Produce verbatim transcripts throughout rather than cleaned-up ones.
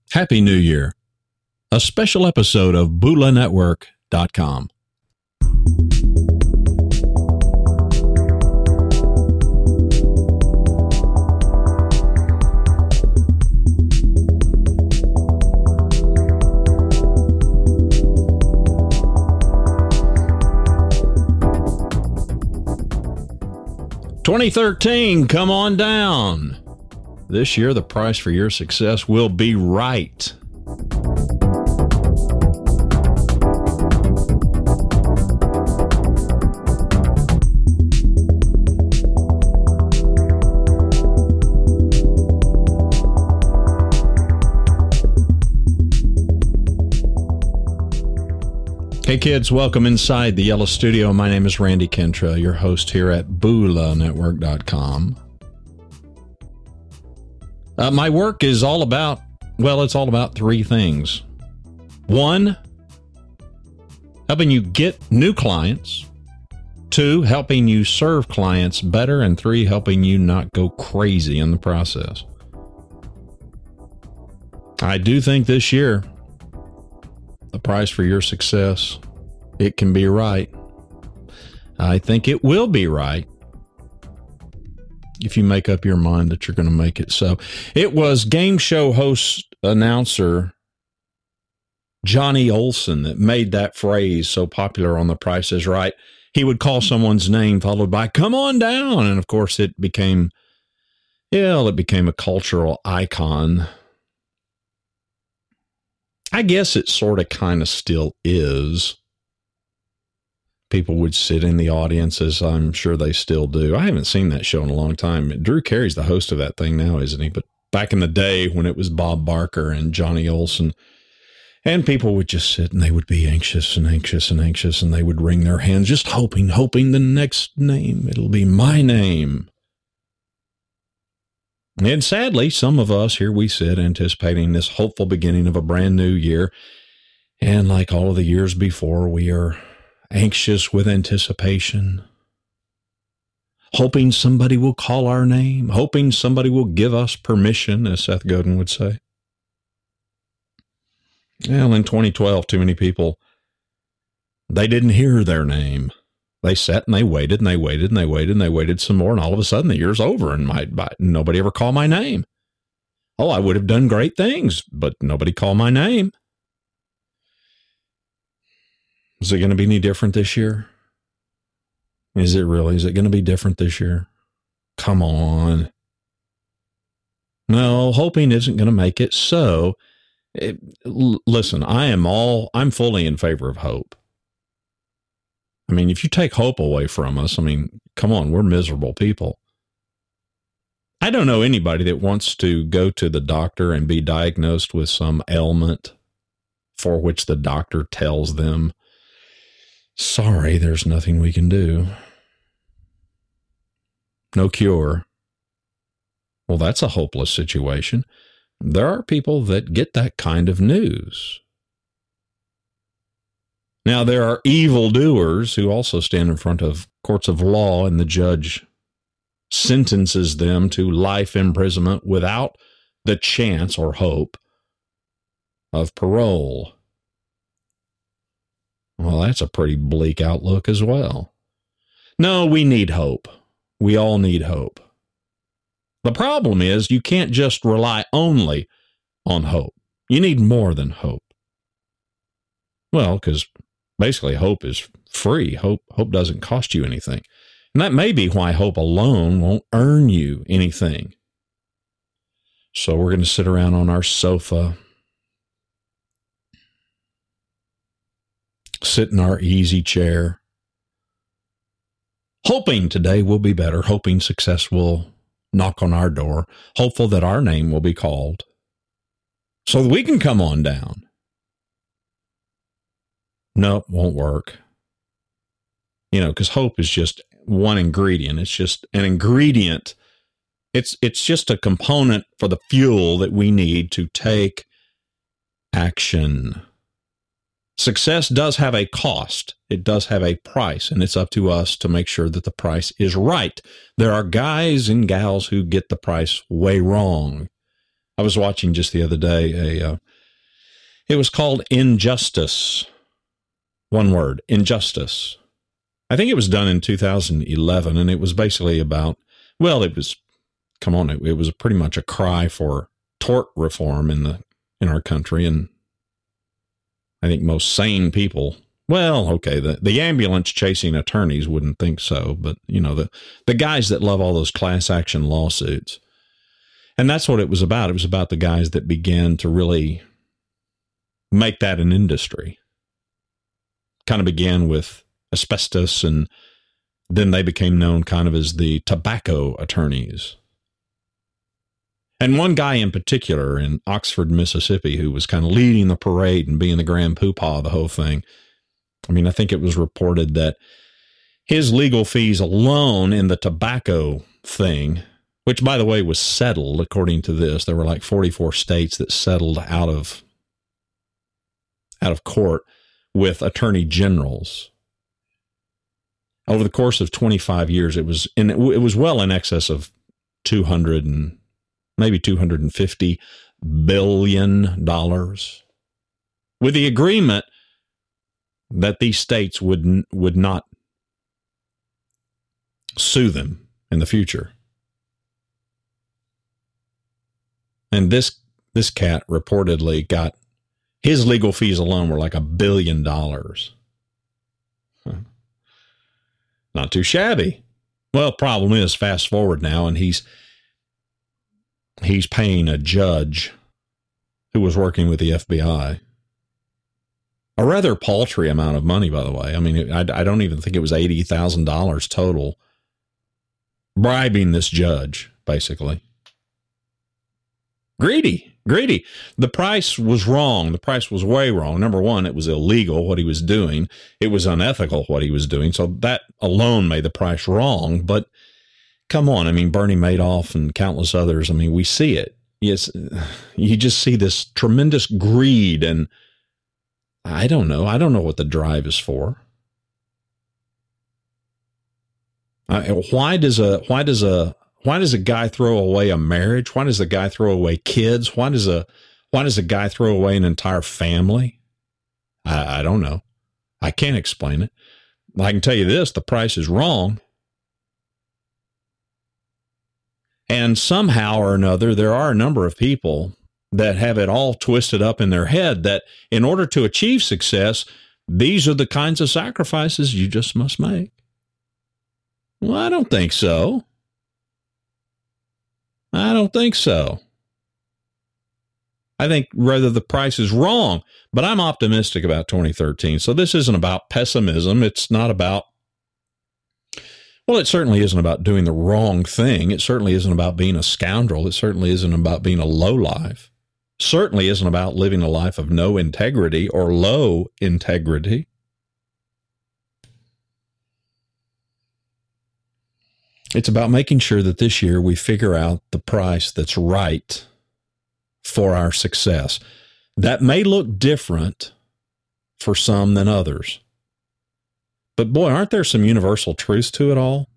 Happy New Year. A special episode of Bula Network dot com. twenty thirteen, come on down. This year, the price for your success will be right. Hey kids, welcome inside the Yellow Studio. My name is Randy Kentra, your host here at Bula Network dot com. Uh, my work is all about, well, it's all about three things. One, helping you get new clients. Two, helping you serve clients better. And three, helping you not go crazy in the process. I do think this year, the price for your success, it can be right. I think it will be right if you make up your mind that you're going to make it so. It was game show host, announcer Johnny Olson that made that phrase so popular on The Price is Right. He would call someone's name followed by, "Come on down." And of course it became, yeah, it became a cultural icon. I guess it sort of kind of still is. People would sit in the audience, as I'm sure they still do. I haven't seen that show in a long time. Drew Carey's the host of that thing now, isn't he? But back in the day when it was Bob Barker and Johnny Olson, and people would just sit and they would be anxious and anxious and anxious, and they would wring their hands, just hoping, hoping the next name, it'll be my name. And sadly, some of us, here we sit anticipating this hopeful beginning of a brand new year. And like all of the years before, we are anxious with anticipation, hoping somebody will call our name, hoping somebody will give us permission, as Seth Godin would say. Well, in twenty twelve, too many people, they didn't hear their name. They sat and they waited and they waited and they waited and they waited some more. And all of a sudden the year's over and my, my, nobody ever called my name. Oh, I would have done great things, but nobody called my name. Is it going to be any different this year? Is it really? Is it going to be different this year? Come on. No, hoping isn't going to make it so. It, l- listen, I am all, I'm fully in favor of hope. I mean, if you take hope away from us, I mean, come on, we're miserable people. I don't know anybody that wants to go to the doctor and be diagnosed with some ailment for which the doctor tells them, sorry, there's nothing we can do. No cure. Well, that's a hopeless situation. There are people that get that kind of news. Now, there are evildoers who also stand in front of courts of law, and the judge sentences them to life imprisonment without the chance or hope of parole. Well, that's a pretty bleak outlook as well. No, we need hope. We all need hope. The problem is you can't just rely only on hope. You need more than hope. Well, because basically, hope is free. Hope hope doesn't cost you anything. And that may be why hope alone won't earn you anything. So we're going to sit around on our sofa, sit in our easy chair, hoping today will be better, hoping success will knock on our door, hopeful that our name will be called so that we can come on down. Nope, won't work. You know, because hope is just one ingredient. It's just an ingredient. It's it's just a component for the fuel that we need to take action. Success does have a cost. It does have a price, and it's up to us to make sure that the price is right. There are guys and gals who get the price way wrong. I was watching just the other day, a uh, it was called Injustice. One word, Injustice. I think it was done in two thousand eleven, and it was basically about, well, it was, come on, it, it was pretty much a cry for tort reform in the in our country, and I think most sane people, well, okay, the, the ambulance chasing attorneys wouldn't think so, but, you know, the, the guys that love all those class action lawsuits. And that's what it was about. It was about the guys that began to really make that an industry. Kind of began with asbestos, and then they became known kind of as the tobacco attorneys. And one guy in particular in Oxford, Mississippi, who was kind of leading the parade and being the grand poobah of the whole thing. I mean, I think it was reported that his legal fees alone in the tobacco thing, which, by the way, was settled, according to this, there were like forty-four states that settled out of out of court with attorney generals. Over the course of twenty-five years, it was in, it was well in excess of two hundred and maybe two hundred fifty billion dollars, with the agreement that these states would would not sue them in the future. And this this cat reportedly got, his legal fees alone were like a billion dollars. Huh. Not too shabby. Well, problem is, fast forward now, and he's he's paying a judge who was working with the F B I a rather paltry amount of money, by the way. I mean, I, I don't even think it was eighty thousand dollars total, bribing this judge, basically. Greedy, greedy. The price was wrong. The price was way wrong. Number one, it was illegal what he was doing. It was unethical what he was doing. So that alone made the price wrong. But come on, I mean, Bernie Madoff and countless others, I mean, we see it. Yes, you just see this tremendous greed, and I don't know. I don't know what the drive is for. Uh, why does a why does a why does a guy throw away a marriage? Why does a guy throw away kids? Why does a why does a guy throw away an entire family? I, I don't know. I can't explain it. I can tell you this: the price is wrong. And somehow or another, there are a number of people that have it all twisted up in their head that in order to achieve success, these are the kinds of sacrifices you just must make. Well, I don't think so. I don't think so. I think rather the price is wrong, but I'm optimistic about twenty thirteen. So this isn't about pessimism. It's not about, well, it certainly isn't about doing the wrong thing. It certainly isn't about being a scoundrel. It certainly isn't about being a lowlife. Certainly isn't about living a life of no integrity or low integrity. It's about making sure that this year we figure out the price that's right for our success. That may look different for some than others. But boy, aren't there some universal truths to it all?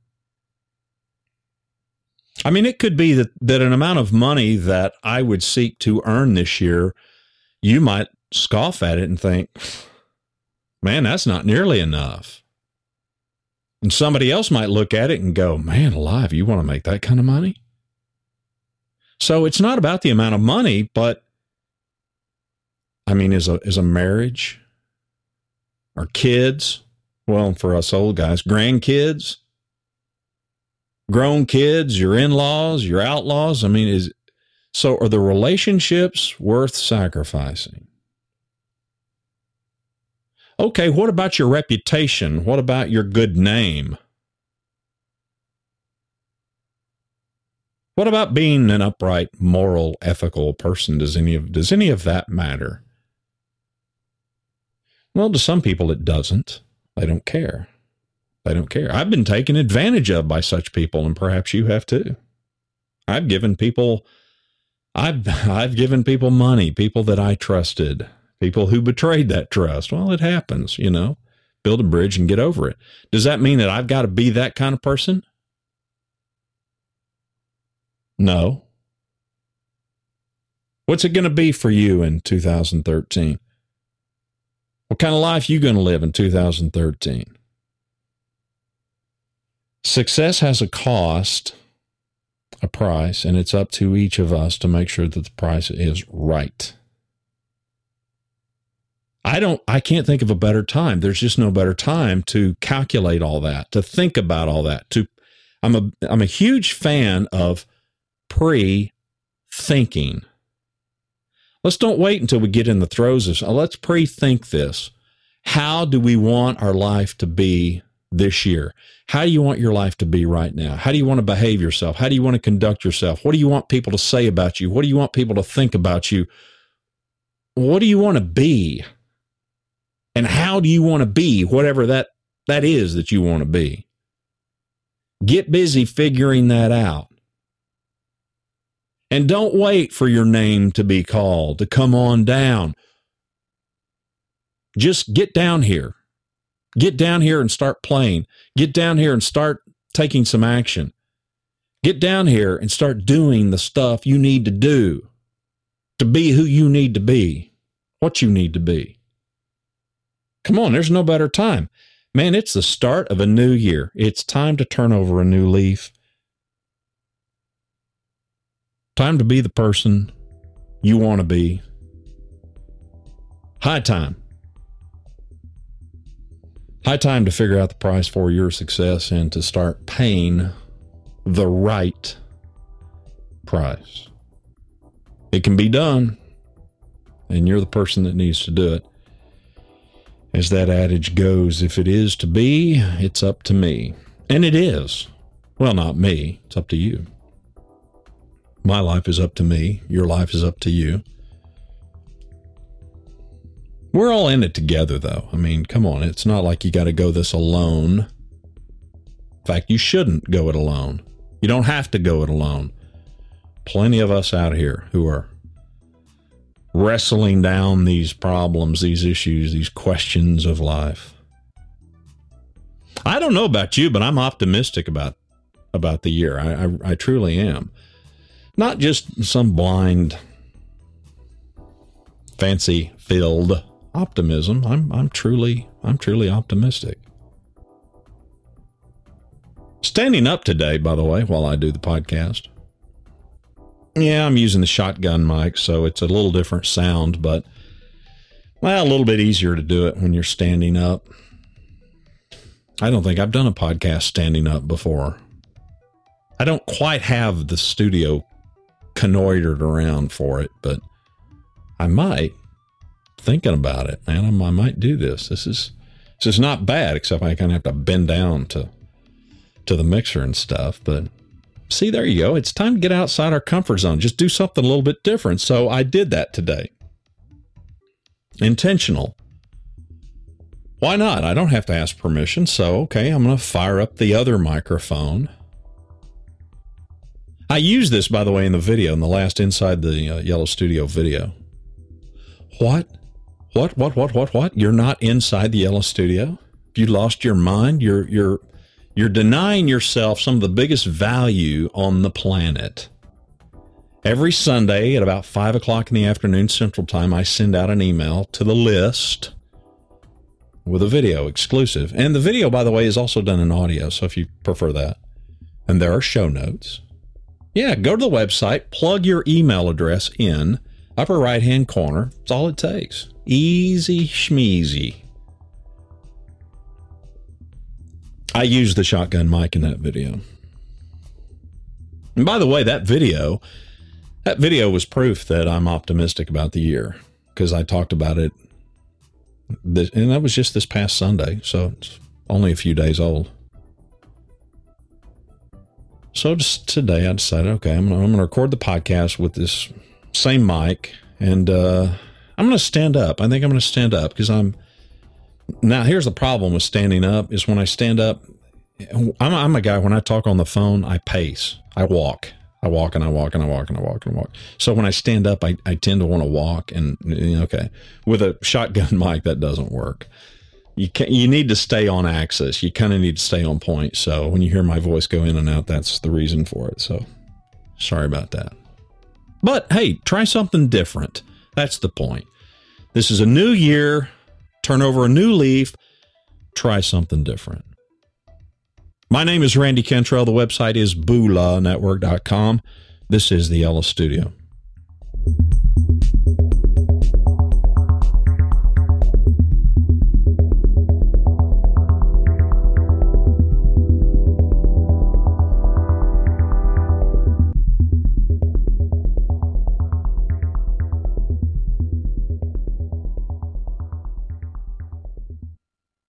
I mean, it could be that, that an amount of money that I would seek to earn this year, you might scoff at it and think, man, that's not nearly enough. And somebody else might look at it and go, man alive, you want to make that kind of money? So it's not about the amount of money, but I mean, is a, is a marriage, or kids, well, for us old guys, grandkids, grown kids, your in-laws, your outlaws. I mean, is so are the relationships worth sacrificing? Okay, what about your reputation? What about your good name? What about being an upright, moral, ethical person? Does any of does any of that matter? Well, to some people it doesn't. They don't care. They don't care. I've been taken advantage of by such people, and perhaps you have too. I've given people, I've I've given people money, people that I trusted, people who betrayed that trust. Well, it happens, you know. Build a bridge and get over it. Does that mean that I've got to be that kind of person? No. What's it going to be for you in two thousand thirteen? What kind of life are you going to live in two thousand thirteen? Success has a cost, a price, and it's up to each of us to make sure that the price is right. I don't, I can't think of a better time. There's just no better time to calculate all that, to think about all that. To, I'm a, I'm a huge fan of pre-thinking. Let's don't wait until we get in the throes of, let's pre-think this. How do we want our life to be this year? How do you want your life to be right now? How do you want to behave yourself? How do you want to conduct yourself? What do you want people to say about you? What do you want people to think about you? What do you want to be? And how do you want to be whatever that, that is that you want to be? Get busy figuring that out. And don't wait for your name to be called, to come on down. Just get down here. Get down here and start playing. Get down here and start taking some action. Get down here and start doing the stuff you need to do to be who you need to be, what you need to be. Come on, there's no better time. Man, it's the start of a new year. It's time to turn over a new leaf. Time to be the person you want to be. High time. High time to figure out the price for your success and to start paying the right price. It can be done, and you're the person that needs to do it. As that adage goes, if it is to be, it's up to me. And it is. Well, not me. It's up to you. My life is up to me. Your life is up to you. We're all in it together, though. I mean, come on. It's not like you got to go this alone. In fact, you shouldn't go it alone. You don't have to go it alone. Plenty of us out here who are wrestling down these problems, these issues, these questions of life. I don't know about you, but I'm optimistic about about the year. I, I, I truly am. Not just some blind, fancy-filled optimism. I'm I'm truly I'm truly optimistic. Standing up today, by the way, while I do the podcast. Yeah, I'm using the shotgun mic, so it's a little different sound, but well, a little bit easier to do it when you're standing up. I don't think I've done a podcast standing up before. I don't quite have the studio connoitered around for it, but I might. Thinking about it, man, I might do this. This is this is not bad, except I kind of have to bend down to to the mixer and stuff, but see, there you go. It's time to get outside our comfort zone. Just do something a little bit different. So I did that today. Intentional. Why not? I don't have to ask permission. So, okay, I'm going to fire up the other microphone. I used this, by the way, in the video, in the last Inside the uh, Yellow Studio video. What? What, what, what, what, what? You're not inside the Yellow Studio? You lost your mind? You're, you're, You're denying yourself some of the biggest value on the planet. Every Sunday at about five o'clock in the afternoon Central Time, I send out an email to the list with a video exclusive. And the video, by the way, is also done in audio, so if you prefer that. And there are show notes. Yeah, go to the website, plug your email address in, upper right-hand corner. That's all it takes. Easy schmeezy. I used the shotgun mic in that video. And by the way, that video, that video was proof that I'm optimistic about the year, because I talked about it, this, and that was just this past Sunday, so it's only a few days old. So just today I decided, okay, I'm going to record the podcast with this same mic, and uh, I'm going to stand up. I think I'm going to stand up because I'm, now here's the problem with standing up is when I stand up, I'm, I'm a guy, when I talk on the phone, I pace, I walk, I walk and I walk and I walk and I walk and I walk. So when I stand up, I, I tend to want to walk and, you know, okay, with a shotgun mic, that doesn't work. You can you need to stay on axis. You kind of need to stay on point. So when you hear my voice go in and out, that's the reason for it. So sorry about that. But hey, try something different. That's the point. This is a new year. Turn over a new leaf. Try something different. My name is Randy Cantrell. The website is bula network dot com. This is the Ellis Studio.